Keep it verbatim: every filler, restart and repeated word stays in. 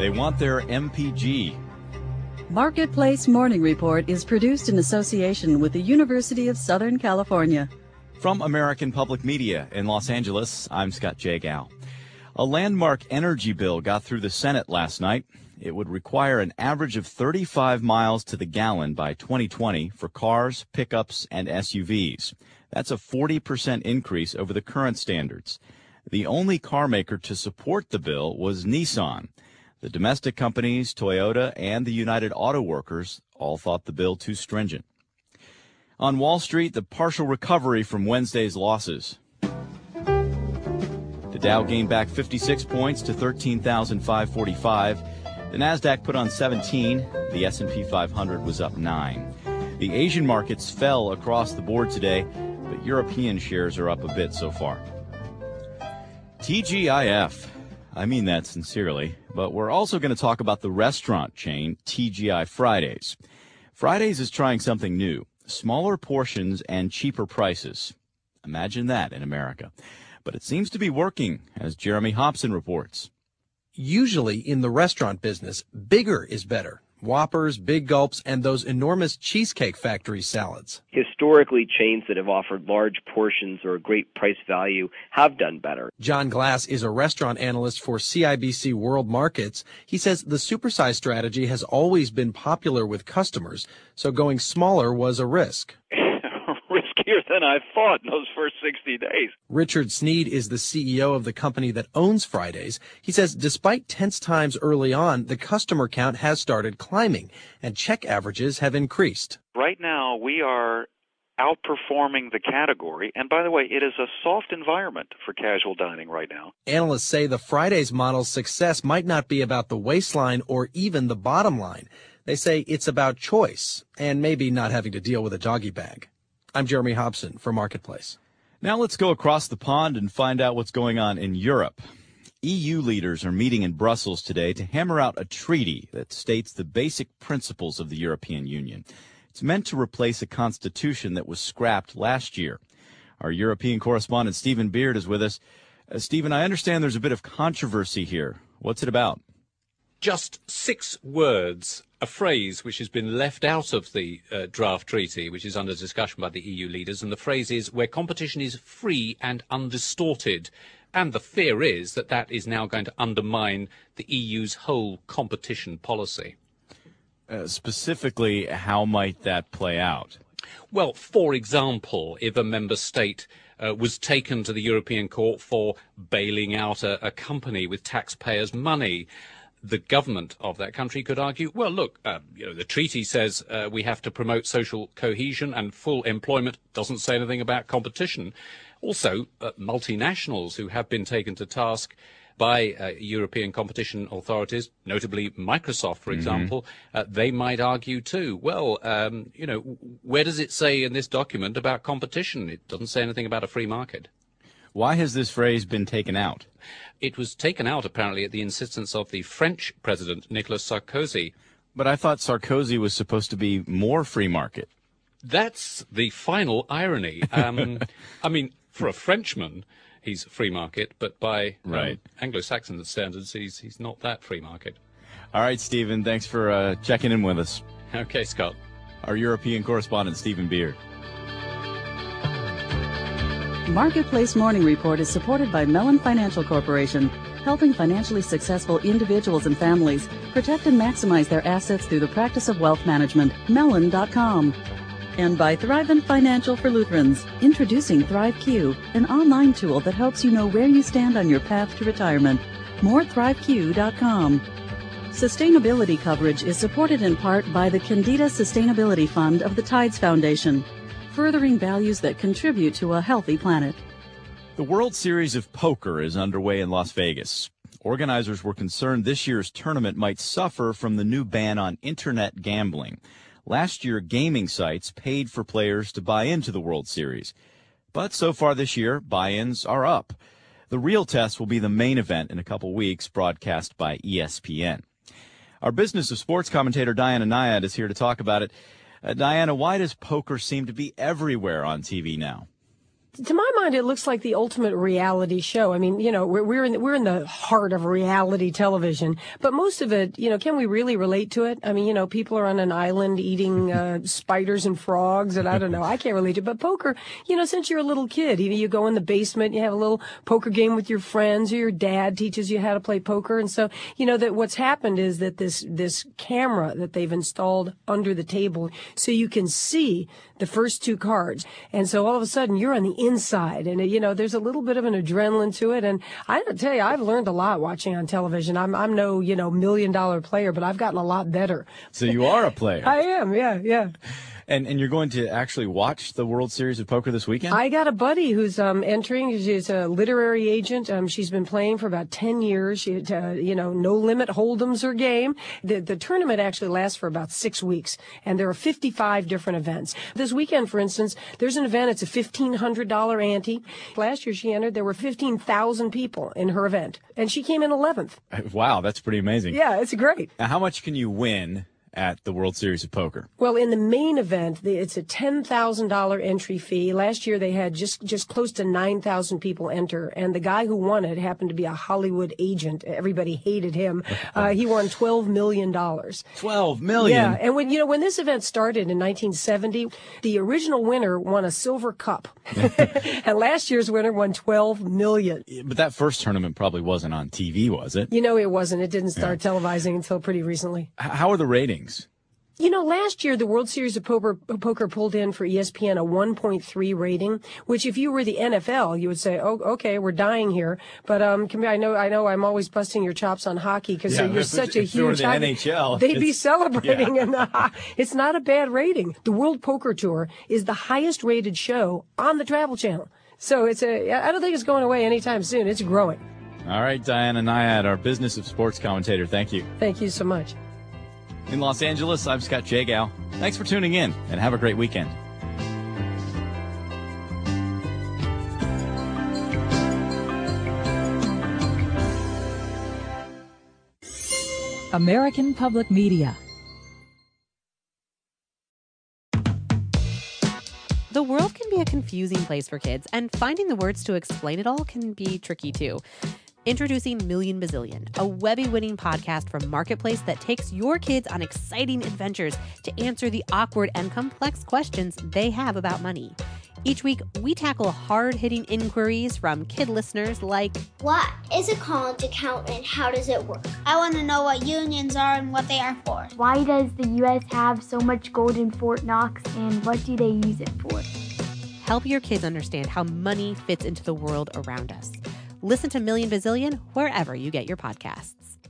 They want their M P G. Marketplace Morning Report is produced in association with the University of Southern California. From American Public Media in Los Angeles, I'm Scott Jagow. A landmark energy bill got through the Senate last night. It would require an average of thirty-five miles to the gallon by twenty twenty for cars, pickups, and S U Vs. That's a forty percent increase over the current standards. The only car maker to support the bill was Nissan. The domestic companies, Toyota, and the United Auto Workers all thought the bill too stringent. On Wall Street, the partial recovery from Wednesday's losses. The Dow gained back fifty-six points to thirteen thousand five hundred forty-five. The Nasdaq put on seventeen. The S and P five hundred was up nine. The Asian markets fell across the board today, but European shares are up a bit so far. T G I F. I mean that sincerely, but we're also going to talk about the restaurant chain T G I Fridays. Fridays is trying something new, smaller portions and cheaper prices. Imagine that in America. But it seems to be working, as Jeremy Hobson reports. Usually in the restaurant business, bigger is better. Whoppers, Big Gulps, and those enormous Cheesecake Factory salads. Historically, chains that have offered large portions or a great price value have done better. John Glass is a restaurant analyst for C I B C World Markets. He says the supersize strategy has always been popular with customers, so going smaller was a risk. Riskier than I thought in those first sixty days. Richard Sneed is the C E O of the company that owns Fridays. He says despite tense times early on, the customer count has started climbing and check averages have increased. Right now, we are outperforming the category. And by the way, it is a soft environment for casual dining right now. Analysts say the Fridays model's success might not be about the waistline or even the bottom line. They say it's about choice and maybe not having to deal with a doggy bag. I'm Jeremy Hobson for Marketplace. Now let's go across the pond and find out what's going on in Europe. E U leaders are meeting in Brussels today to hammer out a treaty that states the basic principles of the European Union. It's meant to replace a constitution that was scrapped last year. Our European correspondent Stephen Beard is with us. Uh, Stephen, I understand there's a bit of controversy here. What's it about? Just six words, a phrase which has been left out of the uh, draft treaty, which is under discussion by the E U leaders, and the phrase is where competition is free and undistorted. And the fear is that that is now going to undermine the E U's whole competition policy. Uh, specifically, how might that play out? Well, for example, if a member state uh, was taken to the European Court for bailing out a, a company with taxpayers' money, the government of that country could argue, well, look, uh, you know, the treaty says uh, we have to promote social cohesion and full employment, doesn't say anything about competition. Also, uh, multinationals who have been taken to task by uh, European competition authorities, notably Microsoft, for example, mm-hmm. uh, they might argue too, well, um, you know, where does it say in this document about competition? It doesn't say anything about a free market. Why has this phrase been taken out? It was taken out, apparently, at the insistence of the French president, Nicolas Sarkozy. But I thought Sarkozy was supposed to be more free market. That's the final irony. Um, I mean, for a Frenchman, he's free market, but by right. um, Anglo-Saxon standards, he's, he's not that free market. All right, Stephen, thanks for uh, checking in with us. Okay, Scott. Our European correspondent, Stephen Beard. Marketplace Morning Report is supported by Mellon Financial Corporation, helping financially successful individuals and families protect and maximize their assets through the practice of wealth management. Mellon dot com. And by Thrivent Financial for Lutherans, introducing ThriveQ, an online tool that helps you know where you stand on your path to retirement. More Thrive Q dot com. Sustainability coverage is supported in part by the Candida Sustainability Fund of the Tides Foundation, furthering values that contribute to a healthy planet. The World Series of Poker is underway in Las Vegas. Organizers were concerned this year's tournament might suffer from the new ban on internet gambling. Last year, gaming sites paid for players to buy into the World Series. But so far this year, buy-ins are up. The real test will be the main event in a couple weeks, broadcast by E S P N. Our Business of Sports commentator Diana Nyad is here to talk about it. Uh, Diana, why does poker seem to be everywhere on T V now? To my mind, it looks like the ultimate reality show. I mean, you know, we're, we're in the, we're in the heart of reality television, but most of it, you know, can we really relate to it? I mean, you know, people are on an island eating uh, spiders and frogs, and I don't know, I can't relate to it. But poker, you know, since you're a little kid, you, you go in the basement, you have a little poker game with your friends, or your dad teaches you how to play poker, and so, you know, that what's happened is that this this camera that they've installed under the table, so you can see the first two cards, and so all of a sudden you're on the inside, and you know there's a little bit of an adrenaline to it. And I tell you, I've learned a lot watching on television. I'm I'm no you know million dollar player, but I've gotten a lot better. So you are a player. I am, yeah, yeah. And and you're going to actually watch the World Series of Poker this weekend? I got a buddy who's um, entering. She's a literary agent. Um, she's been playing for about ten years. She, uh, you know, no limit hold'em's her game. The the tournament actually lasts for about six weeks, and there are fifty-five different events. This weekend, for instance, there's an event. It's a fifteen hundred dollars ante. Last year she entered. There were fifteen thousand people in her event, and she came in eleventh. Wow, that's pretty amazing. Yeah, it's great. Now, how much can you win at the World Series of Poker? Well, in the main event, it's a ten thousand dollars entry fee. Last year, they had just, just close to nine thousand people enter, and the guy who won it happened to be a Hollywood agent. Everybody hated him. Uh, he won twelve million dollars. twelve million dollars? Yeah, and when, you know, when this event started in nineteen seventy, the original winner won a silver cup, and last year's winner won twelve million dollars. But that first tournament probably wasn't on T V, was it? You know, it wasn't. It didn't start yeah. televising until pretty recently. H- how are the ratings? You know, last year, the World Series of Poker, Poker pulled in for E S P N a one point three rating, which if you were the N F L, you would say, oh, okay, we're dying here. But um, I know I know I'm always busting your chops on hockey because yeah, you're such a huge the N H L, they'd be celebrating. Yeah. And uh, it's not a bad rating. The World Poker Tour is the highest rated show on the Travel Channel. So it's a, I don't think it's going away anytime soon. It's growing. All right, Diana Nyad, our Business of Sports commentator. Thank you. Thank you so much. In Los Angeles, I'm Scott Jagow. Thanks for tuning in, and have a great weekend. American Public Media. The world can be a confusing place for kids, and finding the words to explain it all can be tricky too. Introducing Million Bazillion, a Webby-winning podcast from Marketplace that takes your kids on exciting adventures to answer the awkward and complex questions they have about money. Each week, we tackle hard-hitting inquiries from kid listeners like, what is a college account and how does it work? I want to know what unions are and what they are for. Why does the U S have so much gold in Fort Knox and what do they use it for? Help your kids understand how money fits into the world around us. Listen to Million Bazillion wherever you get your podcasts.